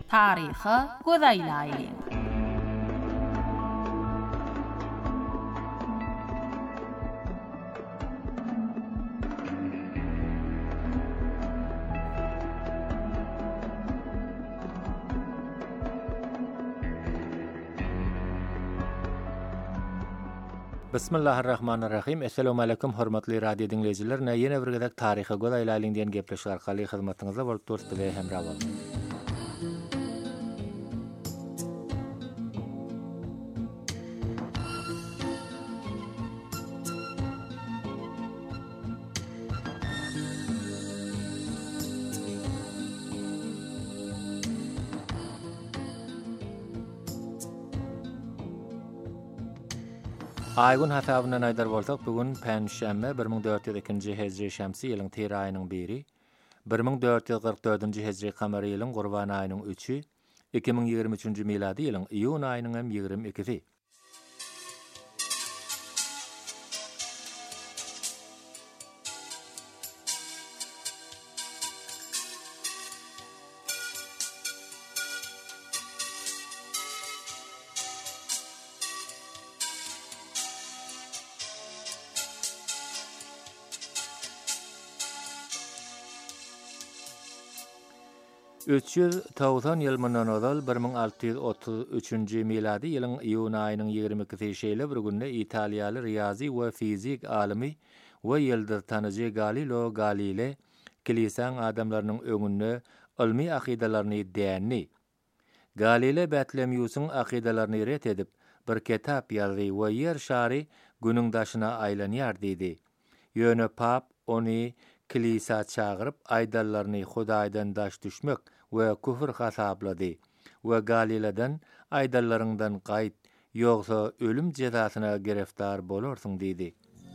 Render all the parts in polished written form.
Taryhy gözaýlaýyn. Bismillahirrahmanirrahim. Assalamu alaykum hormatly radio dinleyijiler. Ýene bir gezek taryhy gözaýlaýyn diýen gepleşik arkaly hyzmatyňyzda bolup durýar hemra bol. Aygun hasabyna aýdar bolsak, bugun Pänşembe 1402-nji hejri şämsi ýylyň Tyr aýynyň 1-i, 1444-nji hejri kamary ýylyň Gurban aýynyň 3-i, 2023-nji miladi ýylyň iýun aýynyň hem 22-si. Tawzan ýyl mundan ozal 1633-nji miladi ýylyň iýun aýynyň 22-si şeýle bir günde Italiýaly riýazy we fizik alimi we ýyldız tanyjy Galileo Galilei kilisaň adamlarynyň öňünde ilmi akidalaryny däni. Galilei Betlemiusyň akidalaryny ret edip bir kitap ýazdy we ýer şary günüň daşyna aýlanýar diýdi. Ýöne pap ony kilisa çağırıp aýdallaryny Hudaýdan daş düşmek we küfür hasablady we Galile'den aýdallaryňdan gaýt ýogsa ölüm jezasyna gereftar bolarsyň diýdi.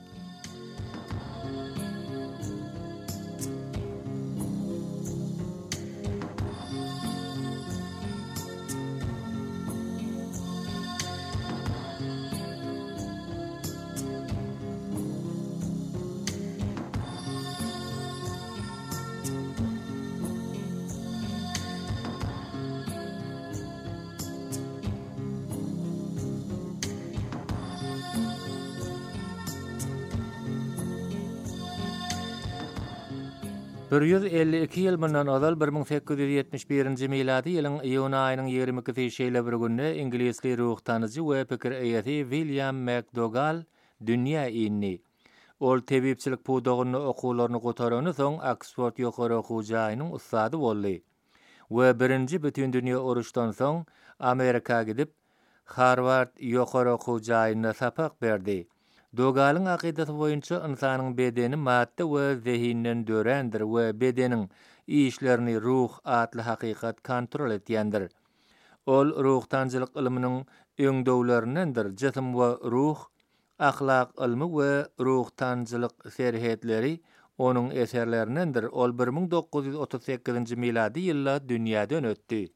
Bir 152 ýyl mundan ozal 1871-nji miladi ýylyň iýun aýynyň 22-si şeýle bir günde ingilisli ruh tanyjy we pikir eýesi William McDougall dünýä inni. Ol tebipçilik pudogyny okularyny gotarany soň Oxford ýokary okuwjaýynyň ustady boldy. We birinji bütün dünýä uruşdan soň Amerika gidip Harvard ýokary okuwjaýyna sapak berdi. Dogalyň akydasy boýunça insanyň bedeni madde we zehinden dörendir we bedeniň işlerini ruh atly hakykat kontrol etýändir. Ol ruhtanjylyk ilminiň öňdöwlerindendir. Jism we ruh, ahlak ilmi we ruhtanjylyk serhetleri onuň eserlerindendir. Ol 1938-nji miladi ýylda dünýäden ötdi.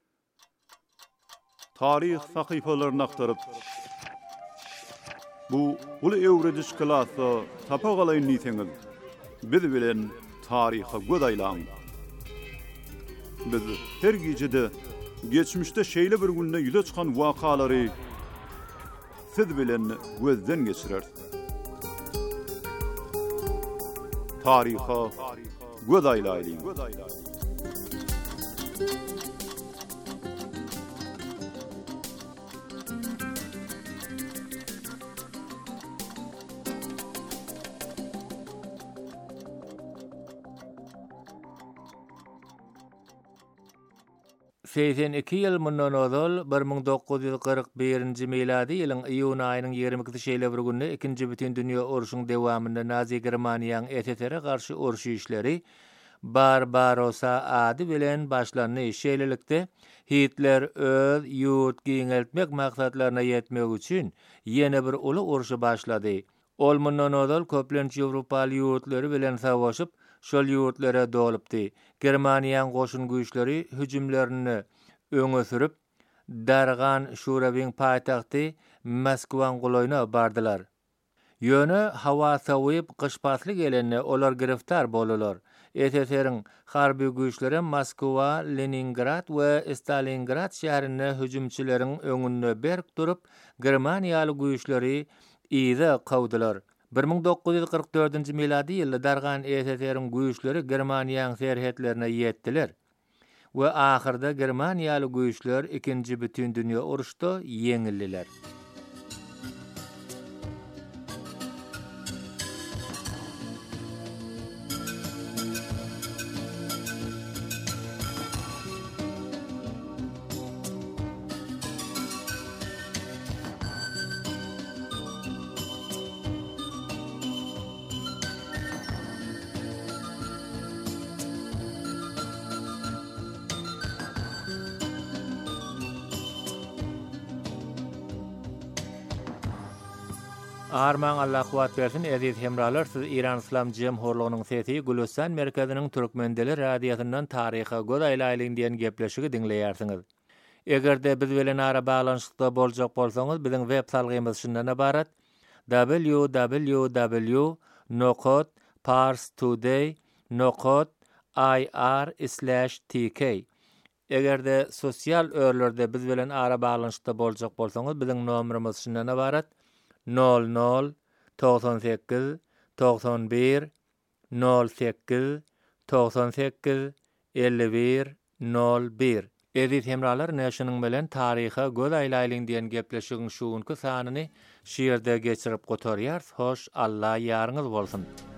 Tarih sahypalaryny aktaryp bu ulu öwrediş klasy tapagalyň niseňiz. Biz bilen taryha gözaýlan. Biz her gijede geçmişde şeýle bir günde ýüze çykan wakalary siz bilen gözden geçirer. Taryha gözaýlaýyn. Seysen 2 ýyl mundan ozal 1941-nji miladi ýylyň iýun aýynyň 22-si şeýle bir günde ikinji bütün dünýä uruşynyň dewamynda Nazi Germaniýanyň SSR-e garşy uruş işleri Barbarossa ady bilen başlandy. Şeýlelikde Hitler öz ýurt giňeltmek maksatlaryna ýetmek üçin ýene bir uly uruşy başlady. Ol mundan ozal köplenç Ýewropaly ýurtlary bilen savaşyp şol ýurtlara dolupdy. Germaniýanyň goşun güýçleri hüjümlerini öňe sürüp Dargan Şurawyň paýtagty Moskwaň gulaýna bardylar. Ýöne hawa sawyp gyş pasly gelende olar giriftar bolalar. SSR'ın harbi güýçleri Moskwa, Leningrad we Stalingrad şäherine hüjümçilerin öňünde berk durup, Germaniýaly güýçleri ýygy kawdylar. 1944-nji miladi ýylda dargan SSR'ın güýçleri Germaniýanyň serhetlerine ýetdiler. We ahyrda Germaniýaly güýçler 2-nji bütün dünýä uruşda ýeňildiler. Arman Allah kuwat bersin, aziz hemralar, siz İran İslam Jemhurlygynyň sesi Gülistan merkeziniň Türkmendeli radiýasyndan taryha godaýlaýlyň diýen gepleşigi dinleýärsiňiz. Egerde biz bilen ara baglanyşykda boljak bolsaňyz, biziň web salgymyz şundan ibarat: www.parstoday.ir/tk. Egerde sosial örlerde biz bilen ara baglanyşykda boljak bolsaňyz, biziň nomerimiz şundan ibarat: 00 98 91 08 98 51 01. Aziz hemralar, näşiniň bilen taryha godaýlaýlyň diýen gepleşigiň şuňky sanyny şiýerde geçirip gotarýar. Hoş, Allah ýarňyz bolsun.